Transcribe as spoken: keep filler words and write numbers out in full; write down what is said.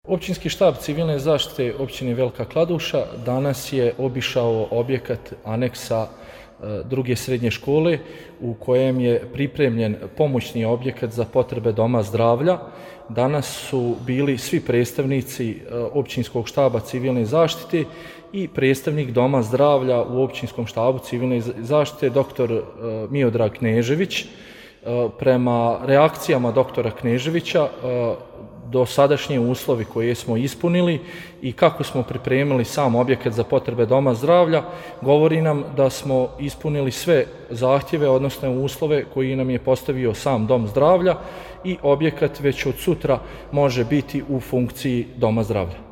Općinski štab civilne zaštite općine Velika Kladuša danas je obišao objekat aneksa druge srednje škole u kojem je pripremljen pomoćni objekat za potrebe doma zdravlja. Danas su bili svi predstavnici općinskog štaba civilne zaštite i predstavnik doma zdravlja u općinskom štabu civilne zaštite doktor Miodrag Knežević. Prema reakcijama doktora Kneževića, dosadašnji uslovi koje smo ispunili i kako smo pripremili sam objekat za potrebe doma zdravlja, govori nam da smo ispunili sve zahtjeve, odnosno uslove koji nam je postavio sam dom zdravlja i objekat već od sutra može biti u funkciji doma zdravlja.